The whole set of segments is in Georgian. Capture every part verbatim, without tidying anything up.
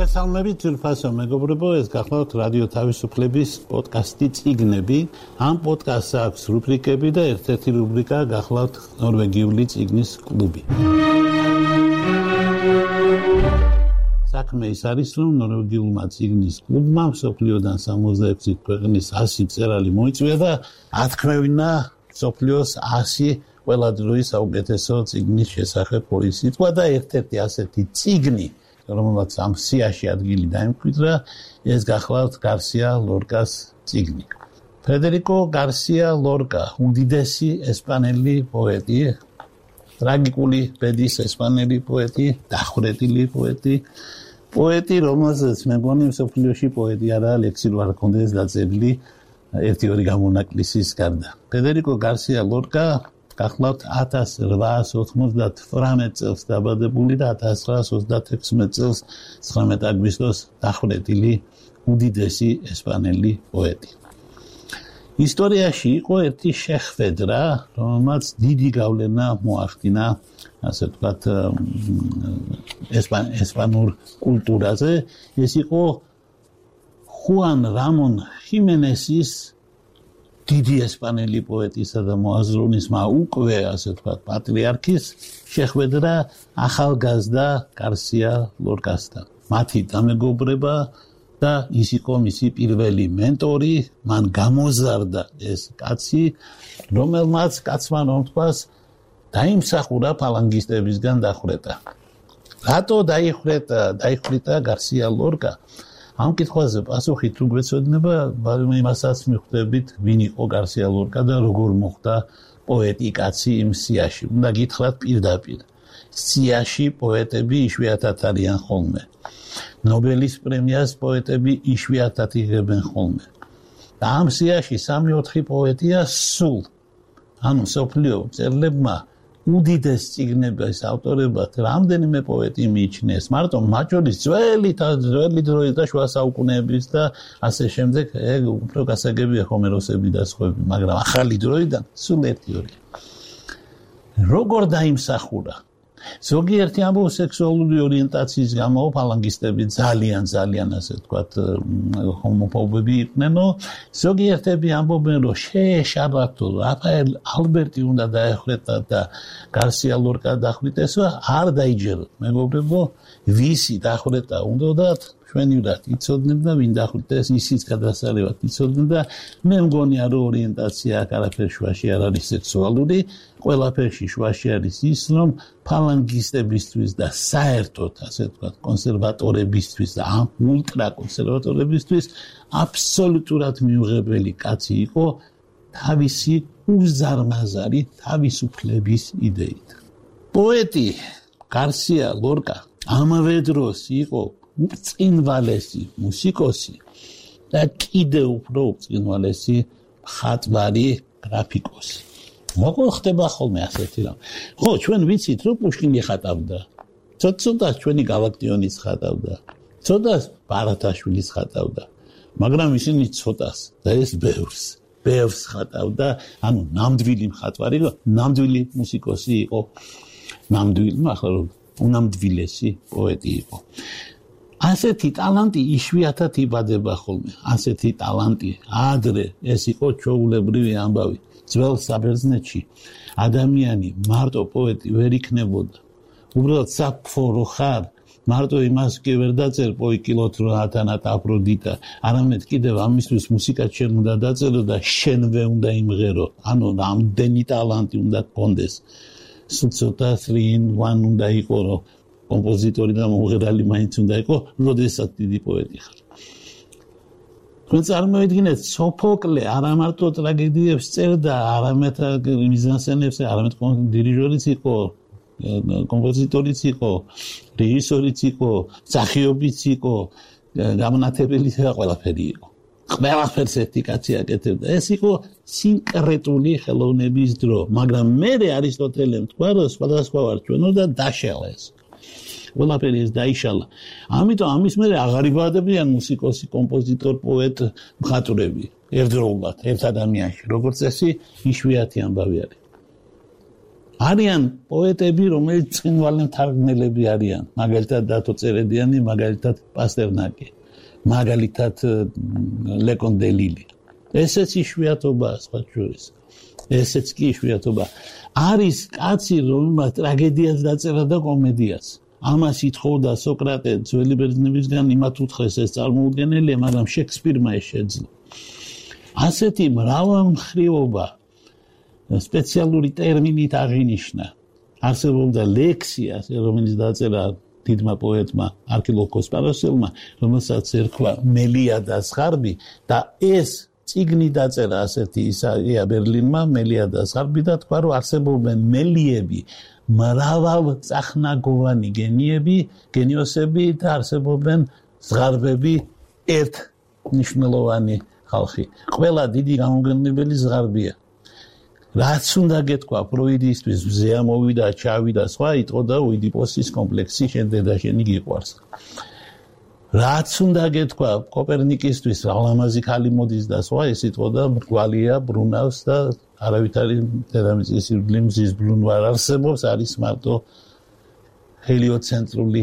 მოგესალმებით ძვირფასო მეგობრებო, ეს გახლავთ რადიო თავისუფლების პოდკასტი წიგნები. ამ პოდკასტს აქვს რუბრიკები და ერთ-ერთი რუბრიკა გახლავთ ნორვეგიული წიგნის კლუბი. საქმე ის არის, რომ ნორვეგიულმა წიგნის კლუბმა მსოფლიოდან სამოცდაექვსი ქვეყნის ასი მწერალი მოიწვია და ათქმევინა მსოფლიოს ასი ყველა დროის საუკეთესო წიგნის შესახებ ორი სიტყვა და ერთ-ერთი ასეთი წიგნი, რომელსაც ამ სიაში ადგილი დაიმკვიდრა, ეს გახლავთ გარსია ლორკას წიგნი. ფრედერიკო გარსია ლორკა, უდიდესი ესპანელი პოეტი, ტრაგიკული ბედის ესპანელი პოეტი, დახვრეტილი პოეტი, პოეტი, რომელსაც მე მგონი მსოფლიოში პოეტი არა ლექსი რო არ ქონდეს დაწერილი ერთი-ორი გამონაკლისის გარდა. ფრედერიკო გარსია ლორკა გახლავთ ათას რვაას ოთხმოცდათვრამეტ წელს დაბადებული და ათას ცხრაას ოცდათექვსმეტ წელს ცხრამეტ აგვისტოს დახვრეტილი უდიდესი ესპანელი პოეტი. ისტორიაში იყო ერთი შეხვედრა, რომელმაც დიდი გავლენა მოახდინა, ასე ვთქვათ, ესპან ესპანურ კულტურაზე. ეს იყო ხუან რამონ ხიმენესის დიდი ესპანელი პოეტისა და მოაზროვნისმა უკვე, ასე ვთქვათ, პატრიარქის შეხვედრა ახალგაზრდა გარსია ლორკასთან. მათი დამეგობრება და ის იყო მისი პირველი მენტორი, მან გამოზარდა ეს კაცი, რომელმაც კაცმა რომ თქვას, დაიმსახურა ფალანგისტებისგან დახვრეტა. რატო დაიხრეტა, დაიხრიტა გარსია ლორკა? ამ კითხვაზე პასუხი თუ გვეცოდინება, იმასაც მიხვდებით, ვინ იყო გარსია ლორკა და როგორ მოხდა პოეტი კაცი იმ სიაში. უნდა გითხრათ პირდაპირ. სიაში პოეტები იშვიათად არიან ხოლმე. ნობელის პრემიას პოეტები იშვიათად იღებენ ხოლმე. და ამ სიაში სამი-ოთხი პოეტია სულ. ანუ მსოფლიო მწერლებმა უდიდეს წიგნების ავტორებად რამდენიმე პოეტი მიიჩნიეს. მარტო მათ შორის ძველი ძველი დროის და შუა საუკუნეების და ასე შემდეგ, ეგ უფრო გასაგებია ჰომეროსები და სხვები, მაგრამ ახალი დროიდან სულ ერთი-ორი. როგორ დაიმსახურა? ზოგიერთი ამბობს სექსუალური ორიენტაციის გამო ფალანგისტები ძალიან ძალიან ასე ვთქვათ ჰომოფობები იყვნენო, ზოგიერთები ამბობენ რომ შეეშაბათო რაფაელ ალბერტი უნდა დაეხვეტა და გარსია ლორკა დახვრიტესო, არ დაიჯეროთ მეგობრებო, ვისი დახვრეტა უნდათ ჩვენივრად იცოდნენ და ვინ დახვრიტეს ისიც გადასარევად იცოდნენ და მე მგონია რომ ორიენტაცია აქ არაფერ შუაში არ არის სექსუალური, ყველაფერში შუაში არის ის, რომ ფალანგისტებისთვის და საერთოდ, ასე ვთქვათ, კონსერვატორებისთვის და ამ ულტრა კონსერვატორებისთვის აბსოლუტურად მიუღებელი კაცი იყო თავისი უზარმაზარი თავისუფლების იდეით. პოეტი გარსია ლორკა ამავე დროს იყო უბრწყინვალესი მუსიკოსი და კიდევ უფრო უბრწყინვალესი მხატვარი, გრაფიკოსი. როგორ ხდება ხოლმე ასეთი რამ? ხო, ჩვენ ვიცით, რომ პუშკინი ხატავდა. ცოტა ჩვენი გალაქტიონიც ხატავდა. ცოტა ბარათაშვილიც ხატავდა. მაგრამ ისინი ცოტას და ეს ბევრს, ბევრს ხატავდა, ანუ ნამდვილი მხატვარი, ნამდვილი მუსიკოსი იყო. ნამდვილი, ახლა რომ უნამდვილესი პოეტი იყო. ასეთი ტალანტი იშვიათად იბადება ხოლმე. ასეთი ტალანტი ადრე ეს იყო ჩვეულებრივი ამბავი. ძველ საბერძნეთში ადამიანი მარტო პოეტი ვერ იქნებოდა. უბრალოდ საფო რო ხარ, მარტო იმას კი ვერ დაწერ პოიკილოთ რო ათანათ აფროდიტა, არამედ კიდევ ამისთვის მუსიკაც შენ უნდა დაწერო და შენვე უნდა იმღერო. ანუ რამდენი ტალანტი უნდა გქონდეს. ცოტა three in one უნდა იყო, რომ კომპოზიტორი და მომღერალი მაინც უნდა იყო, როდესაც დიდი პოეტი ხარ. თქვენ წარმოვიდგინეთ, სოფოკლე არა მარტო ტრაგედიებს წერდა, არამედ მიზანსცენებს, არამედ დირიჟორიც იყო, კომპოზიტორიც იყო, რეჟისორიც იყო, მსახიობიც იყო, გამონათებელიც და ყველაფერი იყო. ყველაფერს ერთი კაცი აკეთებდა. ეს იყო სინკრეტული ხელოვნების დრო, მაგრამ მერე არისტოტელემ თქვა, რომ სხვადასხვა ვარ ჩვენო და დაშალა ეს. ყველაფერი ეს დაიშალა. ამიტომ ამის მერე აღარ იბადებიან მუსიკოსი, კომპოზიტორ, პოეტ, მხატვრები ერთდროულად, ერთ ადამიანში, როგორც წესი, იშვიათი ამბავი არის. არიან პოეტები, რომელიც ცხინვალე მთარგმნელები არიან, მაგალითად დათო წერედიანი, მაგალითად პასტერნაკი, მაგალითად ლეკონ დელილი. ესეც იშვიათობაა სხვა შორის. ესეც კი იშვიათობა. არის კაცი, რომელმაც ტრაგედიას დაწერა და კომედიას. ამას ითხოვდა სოკრატე ძველი ბერძნებისგან, იმათ უთხრეს ეს წარმოუდგენელია, მაგრამ შექსპირმა ეს შეძლო. ასეთი მრავალმხრივობა სპეციალური ტერმინით აღინიშნა. არსებობდა ლექსია, რომელიც დაწერა დიდმა პოეტმა არქილოქოს პარასელმა, რომელსაც ერქვა მელიადას ღარბი და ეს წიგნი დაწერა ასეთი ისაია ბერლინმა, მელიადას ღარბი და თქვა, რომ არსებობენ მელიები, მრავალწახნაგოვანი გენიები, გენიოსები და არსებობენ ზღარბები, ერთ მნიშვნელოვანი ხალხი. ყველა დიდი გამომგებლებელი ზღარბია. რაც უნდა გეთქვა ფროიდისთვის, მზე ამოვიდა, ჩავიდა, სხვა იტყოდა ოიდიპოსის კომპლექსი, შენდე და შენი გიყვარს. რაც უნდა გეთქვა კოპერნიკისთვის, ალამაზი ქალი მოდის და სხვა, ეს იტყოდა მრგვალია, ბრუნავს და არავითარი დედამიწის ირგვლივ მზის ბლუნ არ არსებობს, არის მარტო ჰელიოცენტრული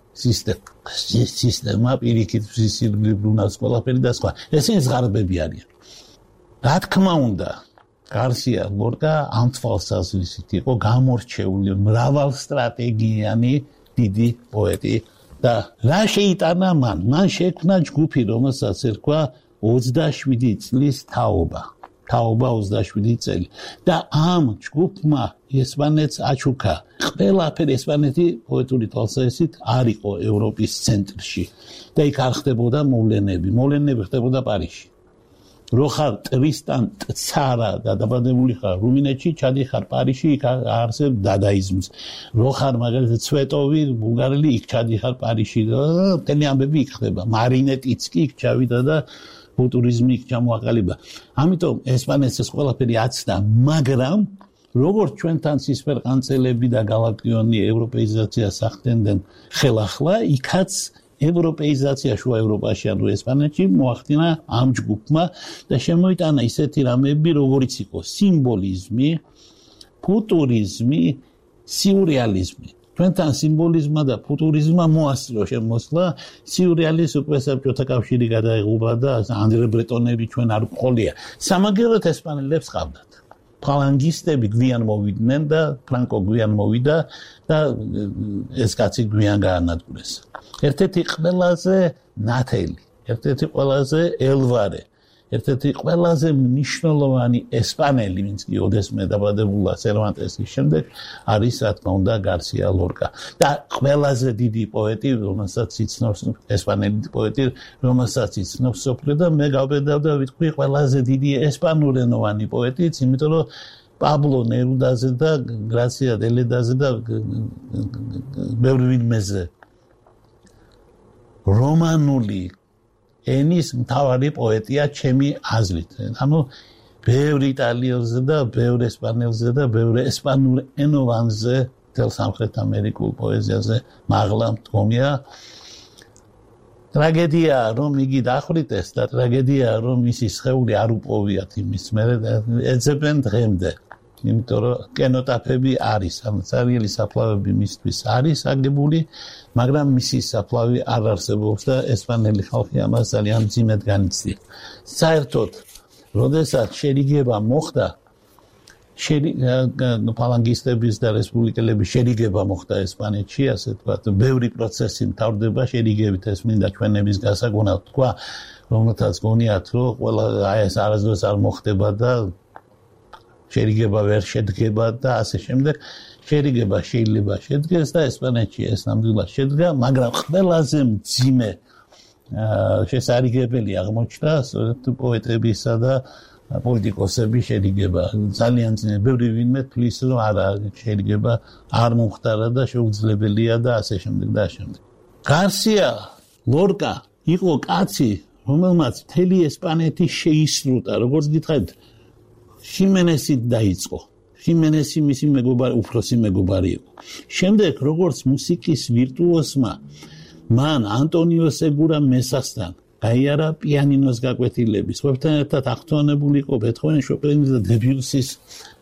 სისტემა, პირიქით მზის ირგვლივ ბრუნავს ყველაფერი და სხვა. ესენი ზღარბები არიან. რა თქმა უნდა, გარსია ლორკა ამ თვალსაზრისით იყო გამორჩეული მრავალსტრატეგიანი დიდი პოეტი და რა შეიტანა მან? მან შექმნა ჯგუფი, რომელსაც ერქვა ოცდაშვიდი წლის თაობა. თაობა ოცდაშვიდი წელი. და ამ ჯგუფმა ესპანეთს აჩუქა. ყველაფერი ესპანეთი პოეტური თვალსაზრისით არ იყო ევროპის ცენტრში. და იქ არ ხდებოდა მოვლენები. მოვლენები ხდებოდა პარიზში. რო ხარ ტრისტან ცარა და დაბადებული ხარ რუმინეთში, ჩადიხარ პარიზში, იქ არსებ დადაიზმს. რო ხარ მაგალითად ცვეტოვი ბულგარელი, იქ ჩადიხარ პარიზში და მთელი ამბები იქ ხდება. მარინეტიც კი იქ ჩავიდა და ფუტურიზმი იქ ჩამოაყალიბა. ამიტომ ესპანეთს ეს ყველაფერი აცდა, მაგრამ როგორც ჩვენთან ცისფერყანწელები და გალაკტიონი ევროპეიზაციას ახდენდნენ ხელახლა, იქაც ევროპეიზაცია შუა ევროპაში, ანუ ესპანეთში მოახდინა ამ ჯგუფმა და შემოიტანა ისეთი რამეები, როგორიც იყო სიმბოლიზმი, ფუტურიზმი, სიურეალიზმი. ჩვენთან სიმბოლიზმმა და ფუტურიზმმა მოასწრო შემოსვლა, სიურეალიზმს უკვე საბჭოთა კავშირი გადაიღუპა და ანდრე ბრეტონები ჩვენ არ გვყოლია. სამაგეროთ ესპანელებს ყავდათ. ფალანგისტები გვიან მოვიდნენ და ფრანკო გვიან მოვიდა და ეს კაცი გვიან გაანადგურეს. ერთ-ერთი ყველაზე ნათელი, ერთ-ერთი ყველაზე ელვარე, ერთ-ერთი ყველაზე მნიშვნელოვანი ესპანელი, ვინც კი ოდესმე დაბადებულა სერვანტესის შემდეგ, არის რა თქმა უნდა გარსია ლორკა. და ყველაზე დიდი პოეტი, რომელსაც იცნობს ესპანელი პოეტი, რომელსაც იცნობს სოფლიო და მე გავბედავ და ვიტყვი ყველაზე დიდი ესპანურენოვანი პოეტიც, იმიტომ რომ პაბლო ნერუდაზე და გრაცია დელედაზე და ბევრი ვინმეზე რომანული ენის მთავარი პოეტია ჩემი აზრით. ანუ ბევრი იტალიელზე და ბევრი ესპანელზე და ბევრი ესპანურ ენოვანზე თელ სამხრეთ ამერიკულ პოეზიაზე მაღლა მდგომია. ტრაგედია რომ იგი დახვრიტეს და ტრაგედია რომ მისი სხეული არ უპოვიათ იმის მერე ეძებენ დღემდე. იმიტომ რომ კენოტაფები არის, სამწარიელი საფლავები მისთვის არის აგებული, მაგრამ მისი საფლავი არ არსებობს და ესპანელი ხალხი ამას ძალიან მძიმედ განიცდია. საერთოდ, როდესაც შერიგება მოხდა, ფალანგისტების და რესპუბლიკელების შერიგება მოხდა ესპანეთში, ასე ვთქვათ, ბევრი პროცესი მთავრდება შერიგებით, ეს მინდა ჩვენების გასაგონად თქვა, რომელთაც გონიათ, რომ ყველა აი ეს არასდროს არ მოხდება და შერიგება ვერ შედგება და ასე შემდეგ. შერიგება შეიძლება შედგეს და ესპანეთში ეს ნამდვილად შედგა, მაგრამ ყველაზე მძიმე შესარიგებელი აღმოჩნდა სწორედ პოეტებისა და პოლიტიკოსების შერიგება. ძალიან ძნელი, ბევრი ვინმე თვლის, რომ არა, შერიგება არ მომხდარა და შეუძლებელია და ასე შემდეგ და ასე შემდეგ. გარსია ლორკა იყო კაცი, რომელმაც მთელი ესპანეთი შეისრულა, როგორც გითხარით, ხიმენესით დაიწყო. ხიმენესი მისი მეგობარი, უფროსი მეგობარი იყო. შემდეგ, როგორც მუსიკის ვირტუოზმა, მან ანტონიო სეგურა მესასთან გაიარა პიანინოს გაკვეთილები. სხვებთან ერთად აღთვალებული იყო ბეთჰოვენის, შოპენის და დებიუსის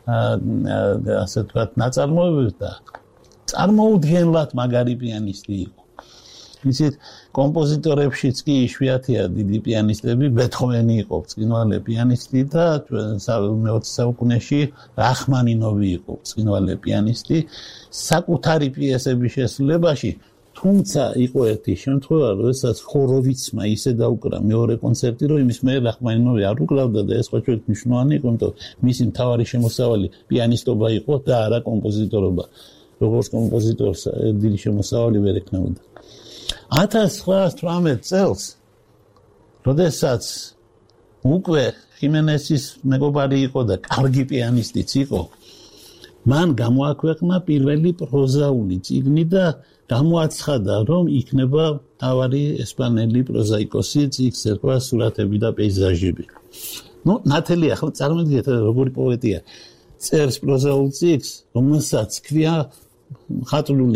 ასე ვთქვათ, ნაწარმოებებს და წარმოუდგენლად მაგარი პიანისტი იყო. ისეთ კომპოზიტორებშიც კი იშვიათია დიდი პიანისტები, ბეთჰოვენი იყო ბრწყინვალე პიანისტი და მეოცე საუკუნეში რახმანინოვი იყო ბრწყინვალე პიანისტი. საკუთარი პიესების შესრულებაში, თუმცა იყო ერთი შემთხვევა, როდესაც ხოროვიცმა ისე დაუკრა მეორე კონცერტი, რომ იმის მერე რახმანინოვი არ უკრავდა და ეს ხო ჩვენ მნიშვნელოვანი იყო, იმიტომ მისი მთავარი შემოსავალი პიანისტობა იყო და არა კომპოზიტორობა. როგორც კომპოზიტორს დიდი შემოსავალი ვერ ექნებოდა. ათას ცხრაას თვრამეტ წელს, როდესაც უკვე ხიმენესის მეგობარი იყო და კარგი პიანისტიც იყო, მან გამოაქვეყნა პირველი პროზაული წიგნი და გამოაცხადა, რომ იქნება თავარი ესპანელი პროზაიკოსი, წიგნს ერქვა სურათები და პეიზაჟები. ნუ ნათელი ახლა წარმოგიდგენთ როგორი პოეტია. წერს პროზაულ წიგნს, რომელსაც ქვია ხატული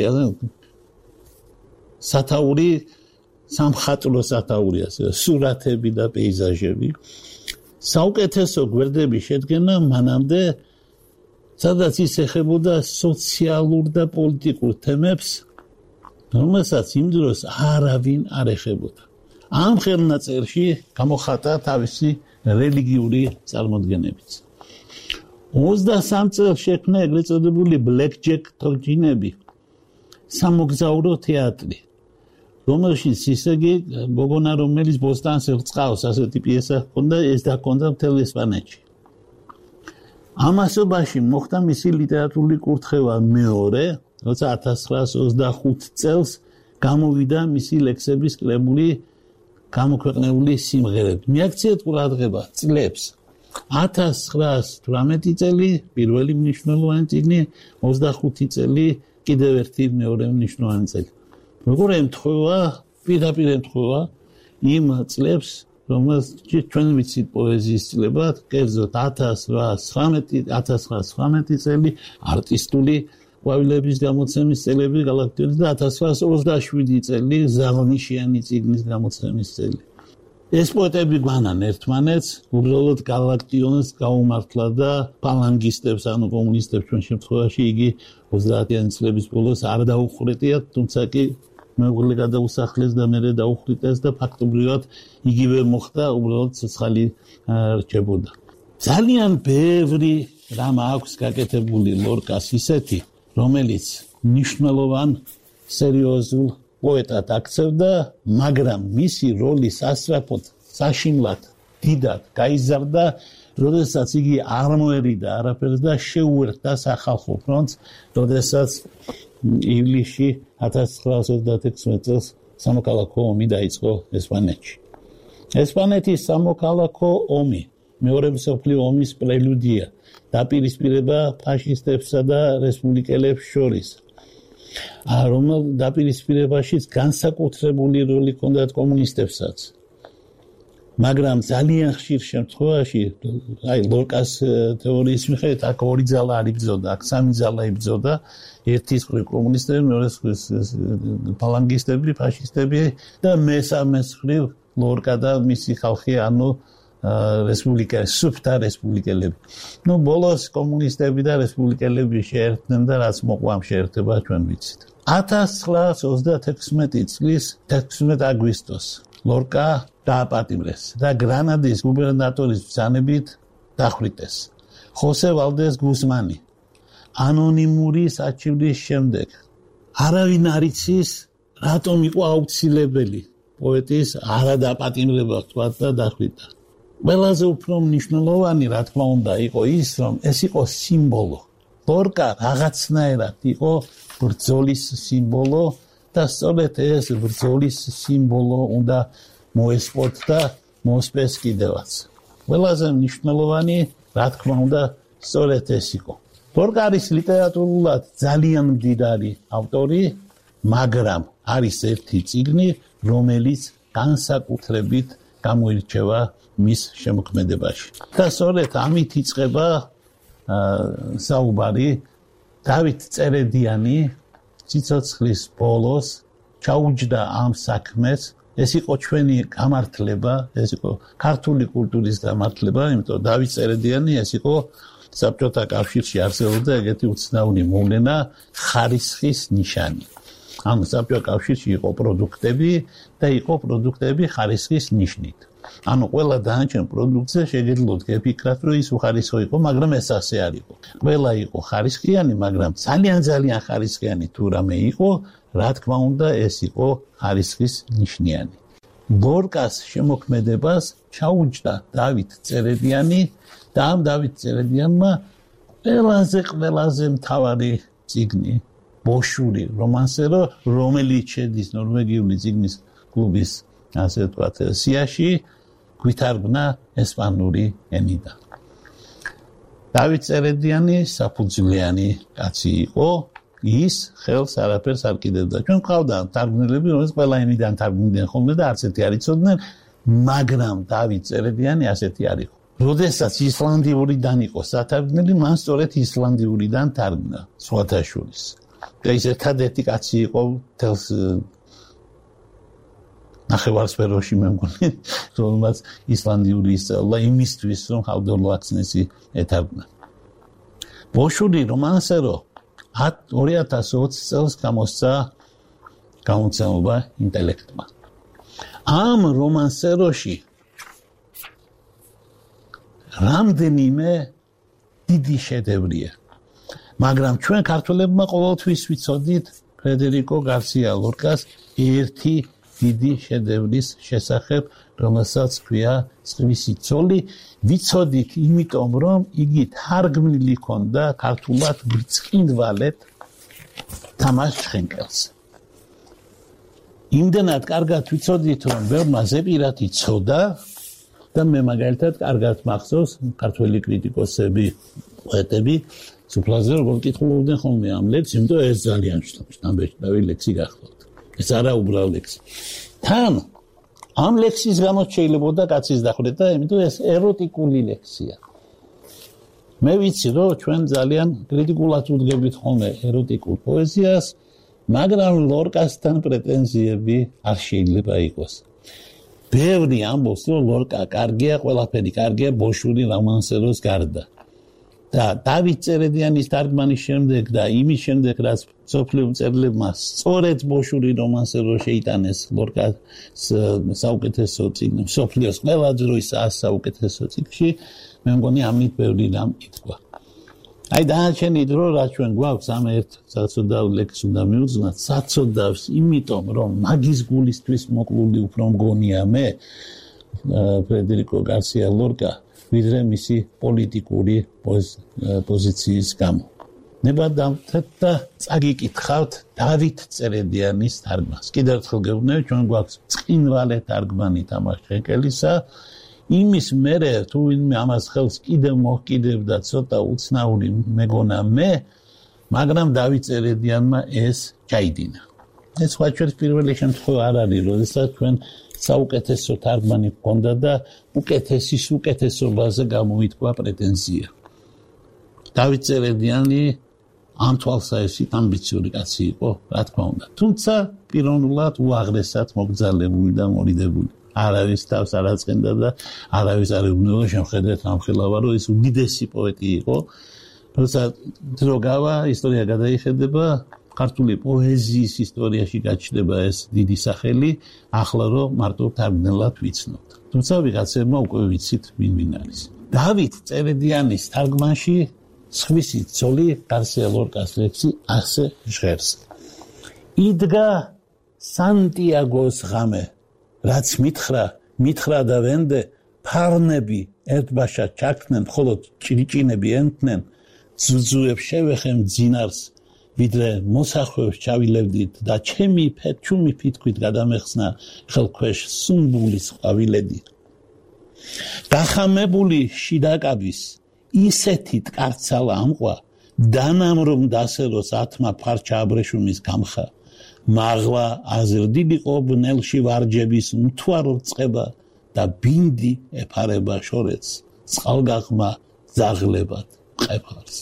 სათაური, სამხატვრო სათაური, ასე სურათები და პეიზაჟები. საუკეთესო გვერდების შედგენა მანამდე, სადაც ის ეხებოდა სოციალურ და პოლიტიკურ თემებს, რომელსაც იმ დროს არავინ არ ეხებოდა. ამ ხელნაწერში გამოხატა თავისი რელიგიური წარმოდგენებიც. ოცდასამ წელს შექმნა ეგრეთ წოდებული ბლეკჯეკ თოჯინები, სამოგზაურო თეატრი, რომელშიც ისე იგი გოგონა რომელიც ბოსტანს ელწყავს, ასეთი პიესა ჰქონდა, ეს დაქონდა მთელ ესპანეთში. ამასობაში მოხდა მისი ლიტერატურული კურთხევა მეორე, როცა ათას ცხრაას ოცდახუთი წელს გამოვიდა მისი ლექსების კრებული გამოქვეყნებული სიმღერები. მიაქციეთ ყურადღება წლებს. ათას ცხრაას თვრამეტი წელი პირველი მნიშვნელოვანი წიგნი, ოცდახუთი წელი კიდევ ერთი მეორე მნიშვნელოვანი წელი. როგორ ემთხვევა, პირდაპირ ემთხვევა იმ წლებს, რომელსაც ჩვენ ვიცით პოეზიის წლებად, კერძოდ ათას ცხრაას ცხრამეტი წელი არტისტული ყვავილების გამოცემის წელები გალაქტიონის და ათას ცხრაას ოცდაშვიდი წელი ზაღვნიშიანი წიგნის გამოცემის წელი. ეს პოეტები გვანან ერთმანეთს, უბრალოდ გალაქტიონს გაუმართლა და ფალანგისტებს, ანუ კომუნისტებს ჩვენ შემთხვევაში იგი ოცდაათიანი წლების ბოლოს არ დაუხრეტია, თუმცა კი მეუღლე გადაუსახლეს და მერე დაუხრიტეს და ფაქტობრივად იგივე მოხდა, უბრალოდ ცოცხალი რჩებოდა. ძალიან ბევრი რამ აქვს გაკეთებული ლორკას ისეთი, რომელიც მნიშვნელოვან სერიოზულ პოეტად აქცევდა, მაგრამ მისი როლი სასწრაფოდ, საშინლად, დიდად გაიზარდა, როდესაც იგი არ მოერიდა არაფერს და შეუერთდა სახალხო ფრონტს, როდესაც ივლისში ათას ცხრაას ოცდაექვსმეტ წელს სამოქალაქო ომი დაიწყო ესპანეთში. ესპანეთის სამოქალაქო ომი მეორე მსოფლიო ომის პრელუდია, დაპირისპირება ფაშისტებსა და რესპუბლიკელებს შორის. რომელ დაპირისპირებაშიც განსაკუთრებული როლი ჰქონდათ კომუნისტებსაც. მაგრამ ძალიან ხშირ შემთხვევაში, აი ლორკას თეორიის მიხედვით, აქ ორი ძალა არ იბრძოდა, აქ სამი ძალა იბრძოდა, ერთის მხრივ კომუნისტები, მეორეს მხრივ ფალანგისტები, ფაშისტები და მესამეს მხრივ ლორკა და მისი ხალხი, ანუ რესპუბლიკელები, სუფთა რესპუბლიკელები. ნუ ბოლოს კომუნისტები და რესპუბლიკელები შეერთდნენ და რაც მოყვა ამ შეერთება ჩვენ ვიცით. ათას ცხრაას ოცდაექვსმეტი წლის თექვსმეტი აგვისტოს ლორკა დააპატიმრეს და გრანადის გუბერნატორის ბრძანებით დახვრიტეს. ხოსე ვალდეს გუსმანი ანონიმური საჩივრის შემდეგ არავინ არ იცის რატომ იყო აუცილებელი პოეტის არადაპატიმრება თქვა და დახვრიტა. ყველაზე უფრო მნიშვნელოვანი რა თქმა უნდა იყო ის, რომ ეს იყო სიმბოლო. ლორკა რაღაცნაირად იყო ბრძოლის სიმბოლო და სწორედ ეს ბრძოლის სიმბოლო უნდა მოესპოთ და მოსპეს კიდევაც. ყველაზე მნიშვნელოვანი რა თქმა უნდა სწორედ ეს იყო. ლორკა არის ლიტერატურულად ძალიან მდიდარი ავტორი, მაგრამ არის ერთი წიგნი, რომელიც განსაკუთრებით გამოირჩევა მის შემოქმედებაში. და სწორედ ამით იწყება საუბარი დავით წერედიანი სიცოცხლის ბოლოს ჩაუჯდა ამ საქმეს. ეს იყო ჩვენი გამართლება, ეს იყო ქართული კულტურის გამართლება, იმიტომ დავით წერედიანი ეს იყო საბჭოთა კავშირში არსებობდა ეგეთი უცნაური მოვლენა ხარისხის ნიშანი. ანუ საბჭოთა კავშირში იყო პროდუქტები და იყო პროდუქტები ხარისხის ნიშნით. ანუ ყველა დანარჩენ პროდუქტზე შეგეძლოთ გეფიქრათ, რომ ის უხარისხო იყო, მაგრამ ეს ასე არ იყო. ყველა იყო ხარისხიანი, მაგრამ ძალიან ძალიან ხარისხიანი თუ რამე იყო, რა თქმა უნდა, ეს იყო ხარისხის ნიშნიანი. ლორკას შემოქმედებას ჩაუჯდა დავით წერედიანი და ამ დავით წერედიანმა ყველაზე ყველაზე მთავარი წიგნი ბოშური რომანსერო, რომელიც შედის ნორვეგიული წიგნის კლუბის, ასე ვთქვათ, სიაში, გვითარგმნა ესპანური ენიდან. დავით წერედიანი საფუძვლიანი კაცი იყო, ის ხელს არაფერს არ კიდევდა. ჩვენ ყავდა თარგმნელები, რომელიც ყველა ენიდან თარგმნიდნენ ხოლმე და არც ერთი არ იცოდნენ, მაგრამ დავით წერედიანი ასეთი არ იყო. როდესაც ისლანდიურიდან იყო სათარგმნელი, მან სწორედ ისლანდიურიდან თარგმნა სხვათა შორის. და ის ერთადერთი კაცი იყო თელს ნახევარსფეროში მე მგონი, რომელმაც ისლანდიური ისწავლა იმისთვის, რომ ჰალდორ ლაქსნესი ეთარგმნა. ბოშური რომანსერო ორი ათას ოცი წელს გამოსცა გამოცემობა ინტელექტმა. ამ რომანსეროში რამდენიმე დიდი შედევრია. მაგრამ ჩვენ ქართველებმა ყოველთვის ვიცოდით ფრედერიკო გარსია ლორკას ერთი დიდი შედევრის შესახებ, რომელსაც ქვია „წყვისი ცოლი“. ვიცოდით იმიტომ, რომ იგი თარგმნილი ჰქონდა ქართულად ბრწყინვალედ თამაშ ჩხენკელს. იმდენად კარგად ვიცოდით, რომ ბევრმა ზეპირად იცოდა და მე მაგალითად კარგად მახსოვს ქართველი კრიტიკოსები, პოეტები სუფლაზე როგორ კითხულობდნენ ხოლმე ამ ლექსს, იმიტომ ეს ძალიან შთამბეჭდავი ლექსი გახლავთ. ეს არა უბრალო ლექსი. თან ამ ლექსის გამო შეიძლებოდა კაცის დახვრეტა, იმიტომ ეს ეროტიკული ლექსია. მე ვიცი, რომ ჩვენ ძალიან კრიტიკულად უდგებით ხოლმე ეროტიკულ პოეზიას, მაგრამ ლორკასთან პრეტენზიები არ შეიძლება იყოს. ბევრი ამბობს, რომ ლორკა კარგია, ყველაფერი კარგია ბოშური რომანსეროს გარდა. და დავით წერედიანის თარგმანის შემდეგ და იმის შემდეგ, რაც მსოფლიო მწერლებმა სწორედ ბოშური რომანსერო შეიტანეს ლორკას საუკეთესო წიგნი, მსოფლიოს ყველა დროის საუკეთესო წიგნში, მე მგონი ამით ბევრი რამ ითქვა. აი დანარჩენი დრო, რაც ჩვენ გვაქვს, ამ ერთ საცოდავ ლექსს უნდა მივუძვნათ, საცოდავს, იმიტომ რომ მაგის გულისთვის მოკლული უფრო მგონია მე, ფრედერიკო გარსია ლორკა, ვიდრე მისი პოლიტიკური პოზიციის გამო. ნებადამთეთ და წაგიკითხავთ დავით წერედიანის თარგმანს. კიდევ ერთხელ გეუბნებით, ჩვენ გვაქვს ბრწყინვალე თარგმანი თამაშ ჩხენკელისა. იმის მერე თუ ვინმე ამას ხელს კიდევ მოჰკიდებდა ცოტა უცნაური მეგონა მე, მაგრამ დავით წერედიანმა ეს ჩაიდინა. ეს სხვა ჩვენს პირველი შემთხვევა არ არის, როდესაც ჩვენ საუკეთესო თარგმანი ჰქონდა და უკეთესის უკეთესობაზე გამოითქვა პრეტენზია. დავით წერედიანი ამ თვალსაჩინო ამბიციური კაცი იყო, რა თქმა უნდა. თუმცა პიროვნულად უაღრესად მოგზალებული და მორიდებული. არავის თავს არ აწყენდა და არავის არ ეუბნება შემხედრეთ ამ ხელავა, რომ ის უდიდესი პოეტი იყო. როცა დრო გავა, ისტორია გადაიხედება, ქართული პოეზიის ისტორიაში გაჩნდება ეს დიდი სახელი, ახლა რომ მარტო თარგმნელად ვიცნობთ. თუმცა ვიღაცებმა უკვე ვიცით ვინ ვინ არის. დავით წერედიანის თარგმანში „სხვისი ცოლი“ გარსია ლორკას ლექსი ასე ჟღერს. იდგა სანტიაგოს ღამე, რაც მითხრა, მითხრა და ვენდე, ფარნები ერთბაშად ჩაქდნენ, მხოლოდ ჭრიჭინები ენთნენ, ძუძუებს შევეხემ ძინარს, ვიდრე მოსახვევს ჩავილევდით და ჩემი ჩუმი ფითქვით გადამეხსნა ხელქვეშ სუმბულის ყვავილედი. დახამებული შიდაკაბის ისეთი ტკარცალა ამყვა, დანამ რომ დასეროს ათმა ფარჩა აბრეშუმის გამხა, მაღლა აზრდილიყო ბნელში ვარჯების მთვარო წყება და ბინდი ეფარება შორეთს, წყალგაღმა ზაღლებად ყეფარს.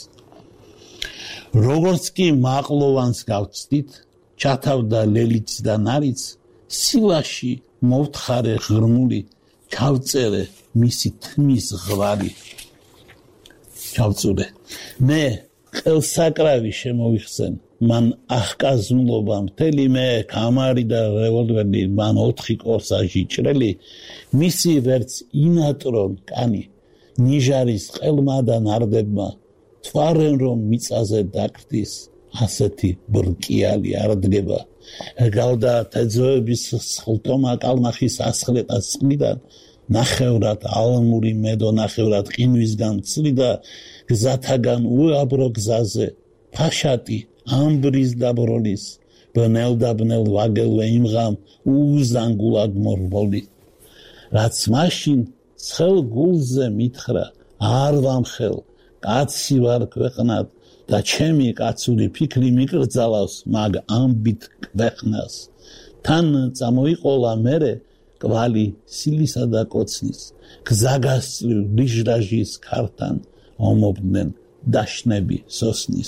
როგორც კი მაყლოვანს გავწდით, ჩათავდა ლელიც და ნარიც, სილაში მოვთხარე ღრმული, ჩავწერე მისი თმის ღვარი. ჩავწურე. მე ყელსაკრავი შემოვიხსენ. მან ახკაზმულობა მთელი მე კამარი და რევოლვერი მან ოთხი კორსაჟი ჭრელი მისი ვერც ინატრონ კანი ნიჟარის ყელმა და ნარდებმა თვარენ რომ მიწაზე დაკრდის ასეთი ბრკიალი არ დგება გავდა თეძოების სხლტომა კალმახის ასხლეტას წყლიდან ნახევრად ალმური მედო ნახევრად ყინვისგან წლიდა გზათაგან უაბრო გზაზე ფაშატი ამბრის დაბროლის ბნელ და ბნელ ვაგელვე იმღამ უზანგულად მორბოლი რაც მაშინ ცხელ გულზე მითხრა არ ვამხელ კაცი ვარ ქვეყნად და ჩემი კაცური ფიქრი მიკრძალავს მაგ ამბით ქვეყნას თან წამოიყოლა მერე კვალი სილისა და კოცნის გზაგასწრივ ლიჟრაჟის ქართან ომობდნენ დაშნები სოსნის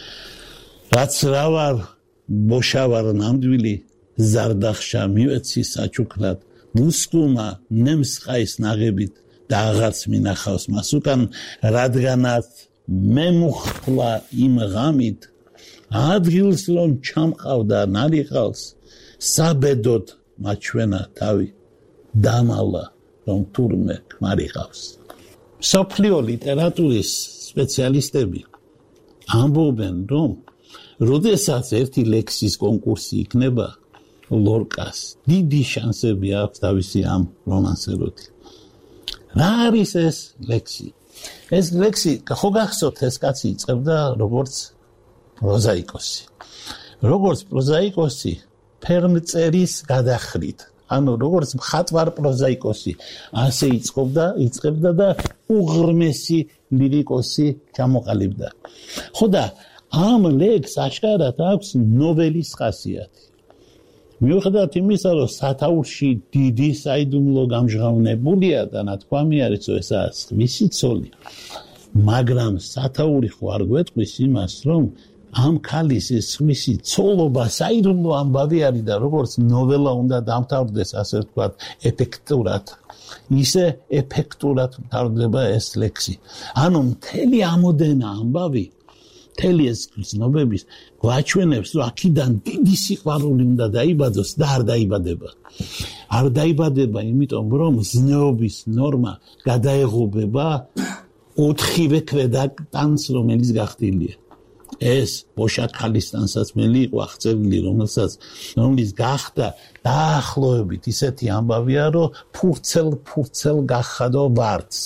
რაც რა ვარ ბოშა ვარ ნამდვილი ზარდახშა მივეცი საჩუქრად მუსკულმა ნემსყაის ნაღებით და აღარც მინახავს მას უკან რადგანაც მე მუხტლა იმ ღამით ადგილს რომ ჩამყავდა ნარიყავს საბედოდ მაჩვენა თავი დამალა რომ თურმე ქმარიყავს სოფლიო ლიტერატურის სპეციალისტები ამბობენ რომ როდესაც ერთი ლექსის კონკურსი იქნება ლორკას დიდი შანსები აქვს თავისი ამ რომანსეროთი რა არის ეს ლექსი ეს ლექსი ხო გახსოვთ ეს კაცი იწყებდა როგორც პროზაიკოსი როგორც პროზაიკოსი ფერმწერის გადახრით ანუ როგორც მხატვარ პროზაიკოსი ასე იწყობდა იწყებდა და უღრმესი ლირიკოსი ჩამოყალიბდა ხო და ამ ლექსს აშკარად აქვს ნოველის ხასიათი მიუხედავად იმისა რომ სათაურში დიდი საიდუმლო გამჟღავნებულია და ნათქვამი არის რომ ესაა სხვისი ცოლი მაგრამ სათაური ხო არ გვეტყვის იმას რომ ამ ქალის ეს სხვისი ცოლობა საიდუმლო ამბავი არის და როგორც ნოველა უნდა დამთავრდეს ასე ვთქვათ ეფექტურად ისე ეფექტურად მთავრდება ეს ლექსი ანუ მთელი ამოდენა ამბავი მთელი ეს გრძნობების გვაჩვენებს რომ აქედან დიდი სიყვარული უნდა დაიბადოს და არ დაიბადება არ დაიბადება იმიტომ რომ ზნეობის ნორმა გადაეღობება ოთხივე ქვედაკტანს რომელიც გახდილია ეს ბოშა ქალისთანსაცმელი იყო აღწერილი რომელსაც რომლის გახდა დაახლოებით ისეთი ამბავია რომ ფურცელ ფურცელ გახადო ვარდს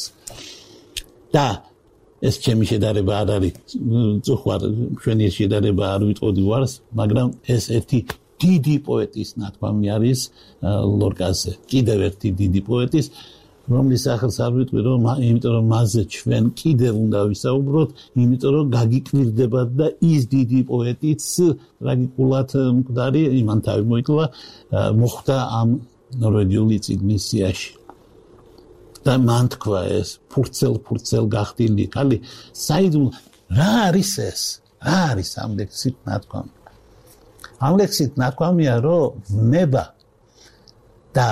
და ეს ჩემი შედარება არ არის წუხვარ ჩვენი შედარება არ ვიტყოდი ვარს მაგრამ ეს ერთი დიდი პოეტის ნათქვამი არის ლორკაზე კიდევ ერთი დიდი პოეტის რომლის სახელს არ ვიტყვი რომ იმიტომ რომ მასზე ჩვენ კიდევ უნდა ვისაუბროთ იმიტომ რომ გაგიკვირდებათ და ის დიდი პოეტიც ტრაგიკულად მკვდარი იმან თავი მოიკლა მოხვდა ამ ნორვეგიული წიგნის სიაში და მან თქვა ეს ფურცელ ფურცელ გახდილი კალი საიდუმ რა არის ეს რა არის ამ ლექსით ნათქვამი ამ ლექსით ნათქვამია რომ ნება და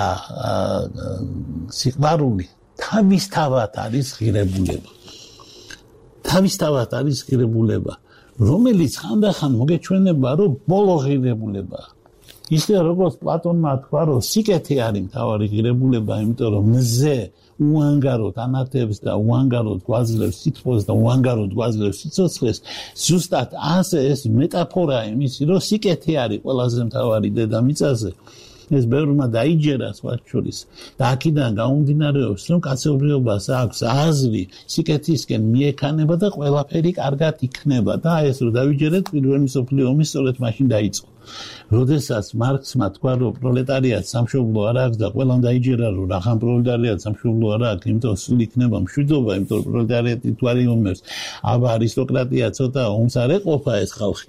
სიყვარული თავისთავად არის ღირებულება თავისთავად არის ღირებულება რომელიც ხანდახან მოგეჩვენება რომ ბოლო ღირებულებაა ისე როგორც პლატონმა თქვა რომ სიკეთე არის მთავარი ღირებულება იმიტომ რომ მზე უანგაროდ ანათებს და უანგაროდ გვაძლევს სიტყვას და უანგაროდ გვაძლევს სიცოცხლეს ზუსტად ასე ეს მეტაფორაა იმისი რომ სიკეთე არის ყველაზე მთავარი დედამიწაზე ეს ბევრმა დაიჯერა სხვა შორის და აქედან გამომდინარეობს რომ კაცობრიობას აქვს აზრი სიკეთისკენ მიექანება და ყველაფერი კარგად იქნება და ეს რომ დავიჯერეთ პირველი მსოფლიო ომი სწორედ მაშინ დაიწყო როდესაც მარქსმა თქვა რომ პროლეტარიატს სამშობლო არ აქვს და ყველამ დაიჯერა რომ რახან პროლეტარიატს სამშობლო არ აქვს იმიტომ სულ იქნება მშვიდობა იმიტომ რომ პროლეტარიატი თუ არ იომებს აბა არისტოკრატია ცოტა ომს არ ეყოფა ეს ხალხი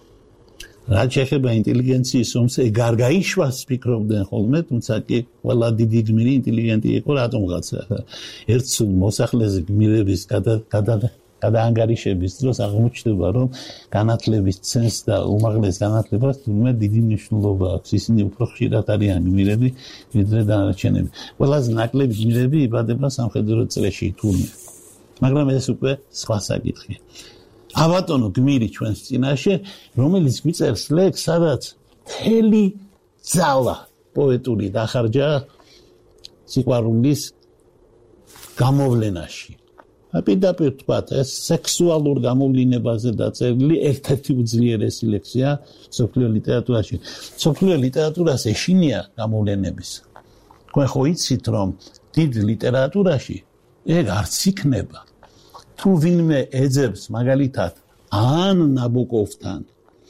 რაც შეეხება ინტელიგენციის ომს ეგ არ გაიშვას ფიქრობდნენ ხოლმე თუმცა კი ყველა დიდი გმირი ინტელიგენტი იყო რატომღაცა ერთ სულ მოსახლეზე გმირების გადაანგარიშების დროს აღმოჩნდება რომ განათლების ცენს და უმაღლეს განათლებას თურმე დიდი მნიშვნელობა აქვს ისინი უფრო ხშირად არიან გმირები ვიდრე დანარჩენები ყველაზე ნაკლები გმირები იბადება სამხედრო წრეში თურმე მაგრამ ეს უკვე სხვა საკითხია. აბატონო გმირი ჩვენს წინაშე, რომელიც გვიწერს ლექსს, სადაც მთელი ძალა პოეტური დახარჯა სიყვარულის გამოვლენაში. პირდაპირ თქვათ, ეს სექსუალურ გამოვლინებაზე დაწერილი ერთ-ერთი უძლიერესი ლექსია მსოფლიო ლიტერატურაში. მსოფლიო ლიტერატურას ეშინია გამოვლენების. თქვენ ხო იცით, რომ დიდ ლიტერატურაში ეგ არც იქნება. თუ ვინმე ეძებს მაგალითად ან ნაბოკოვთან,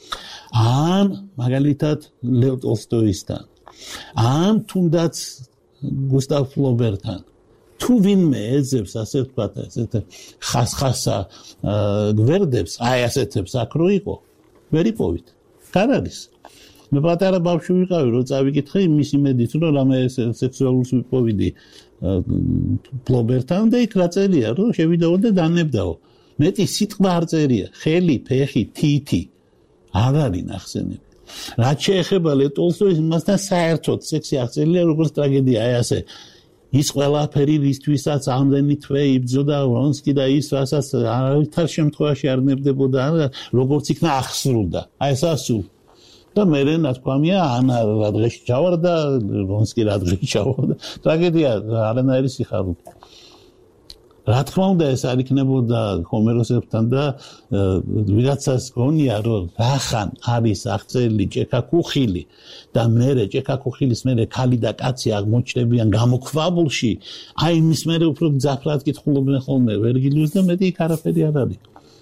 ან მაგალითად ლევ ტოლსტოისთან, ან თუნდაც გუსტავ ფლობერთან, თუ ვინმე ეძებს ასე ვთქვათ, ესეთ ხასხასა გვერდებს, აი ასეთებს აქ რო იყო, ვერ იპოვით. არ არის. მე პატარა ბავშვი ვიყავი, რო წავიკითხე იმის იმედით, რომ რამე სექსუალურს ვიპოვიდი ფლობერთან და იქ რა წერია, რომ შევიდაო და დანებდაო. მეტი სიტყვა არ წერია, ხელი, ფეხი, თითი. არ არის ნახსენები. რაც შეეხება ლევ ტოლსტოის, მასთან საერთოდ სექსი არ წერია, როგორც ტრაგედია, აი ასე. ის ყველაფერი რისთვისაც ამდენი თვე იბრძოდა ვრონსკი და ის რასაც არავითარ შემთხვევაში არ ნებდებოდა, როგორც იქნა აღსრულდა. აი ეს ასულ. და მერე ნათქვამია, ანა რა დღეში ჩავარდა, ვრონსკი რა დღეში ჩავარდა. ტრაგედია, არანაირი სიხარული. რა თქმა უნდა, ეს არ იქნებოდა ჰომეროსებთან და ვიღაცას გონია, რომ რახან არის აღწერილი ჭექა-ქუხილი და მერე ჭექა-ქუხილის მერე ქალი და კაცი აღმოჩნდებიან გამოქვაბულში, აი იმის მერე უფრო ძაფრად კითხულობენ ხოლმე ვერგილიუსს და მეტი იქ არაფერი არ არის.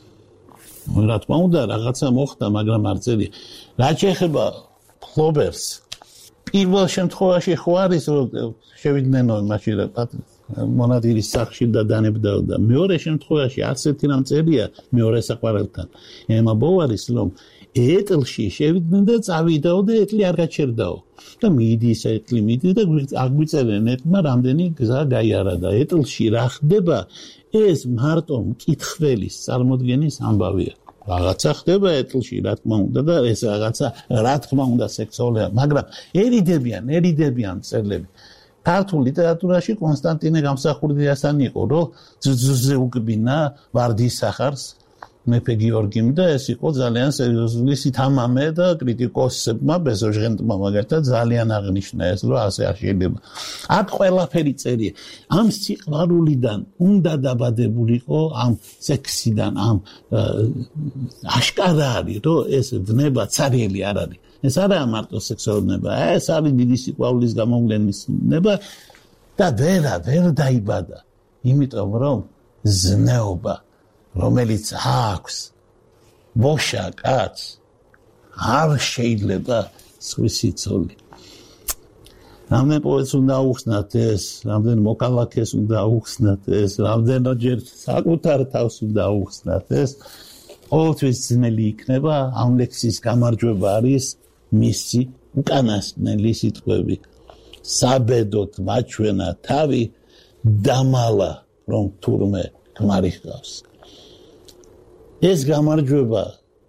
რა თქმა უნდა, რაღაცა მოხდა, მაგრამ არ წერია. რაც შეეხება ფლობერს, პირველ შემთხვევაში ხო არის, რომ შევიდნენ მაშინ რა მონადირის სახში და დანებდაო და მეორე შემთხვევაში ასეთი რამ წერია მეორე საყვარელთან. ემა ბოვარის რომ ეტლში შევიდნენ და წავიდაო და ეტლი არ გაჩერდაო. და მიდის ეტლი მიდის და აგვიწერენ ეტლმა რამდენი გზა გაიარა და ეტლში რა ხდება, ეს მარტო მკითხველის წარმოდგენის ამბავია. რაღაცა ხდება ეტლში, რა თქმა უნდა და ეს რაღაცა რა თქმა უნდა სექსუალურია, მაგრამ ერიდებიან, ერიდებიან წერლები. ქართულ ლიტერატურაში კონსტანტინე გამსახურდიასთან იყო, რომ ძუძუზე უკბინა ვარდის სახარს მეფე გიორგიმ და ეს იყო ძალიან სერიოზული სითამამე და კრიტიკოსებმა, ბეზოჟღენტმა მაგალითად ძალიან აღნიშნა ეს, რომ ასე არ შეიძლება. აქ ყველაფერი წერია. ამ სიყვარულიდან უნდა დაბადებულიყო, ამ სექსიდან, ამ აშკარა არის, რომ ეს ვნება ცარიელი არ არის. ეს არაა მარტო სექსუალურობა, ეს არის დიდი სიყვარულის გამოვლენის ნება და ვერა ვერ დაიბადა, იმიტომ რომ ზნეობა, რომელიც აქვს ბოშა კაცს, არ შეიძლება სხვისი ცოლი. რამდენ პოეტს უნდა აუხსნათ ეს, რამდენ მოკალაქეს უნდა აუხსნათ ეს, რამდენჯერ საკუთარ თავს უნდა აუხსნათ ეს, ყოველთვის ძნელი იქნება, ამ ლექსის გამარჯვება არის მისი უკანასკნელი სიტყვები. საბედოთ მაჩვენა თავი, დამალა, რომ თურმე ქმარი ჰყავს. ეს გამარჯვება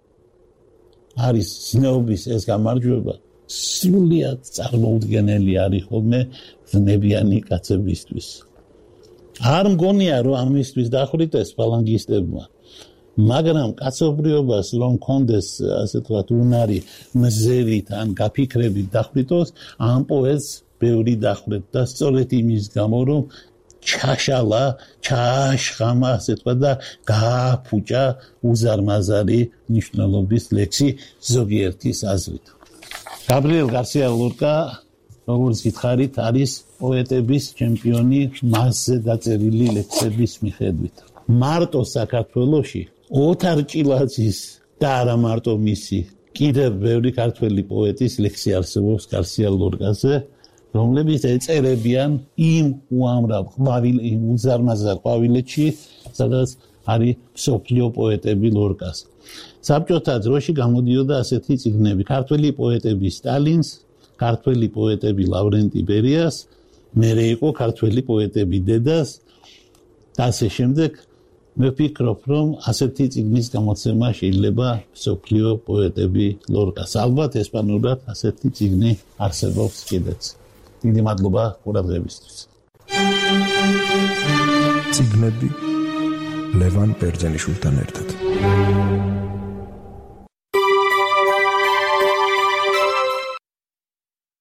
არის ზნეობის ეს გამარჯვება სრულიად წარმოუდგენელი არის ხოლმე ზნებიანი კაცებისთვის. არ მგონია, რომ ამისთვის დახვრიტეს ფალანგისტებმა. მაგრამ კაცობრიობას რომ კონდეს ასე თქვათ უნარი მზერით ან გაფიქრებით დახვრიტოს, ამ პოეტს ბევრი დახვრეთ და სწორედ იმის გამო რომ ჩაშალა, ჩააშხამა ასე თქვათ და გააფუჭა უზარმაზარი ნიშნულობის ლექსი ზოგიერთის აზრით. გაბრიელ გარსია ლორკა, როგორც გითხარით, არის პოეტების ჩემპიონი მასზე დაწერილი ლექსების მიხედვით. მარტო საქართველოში ოთარ ჭილაძის და არა მარტო მისი, კიდევ ბევრი ქართველი პოეტის ლექსი არსებობს გარსია ლორკაზე, რომლებიც ეწერებიან იმ უამრავ ყვავილ იმ უზარმაზარ ყვავილედში, სადაც არის მსოფლიო პოეტები ლორკას. საბჭოთა დროში გამოდიოდა ასეთი წიგნები: ქართველი პოეტები სტალინს, ქართველი პოეტები ლავრენტი ბერიას, მერე იყო ქართველი პოეტები დედას და ასე შემდეგ. მე ვფიქრობ, რომ ასეთი წიგნის გამოცემა შეიძლება მსოფლიო პოეტები ლორკას. ალბათ ესპანურად ასეთი წიგნი არსებობს კიდეც. დიდი მადლობა ყურადღებისთვის. წიგნები ლევან ბერძენიშვილთან ერთად.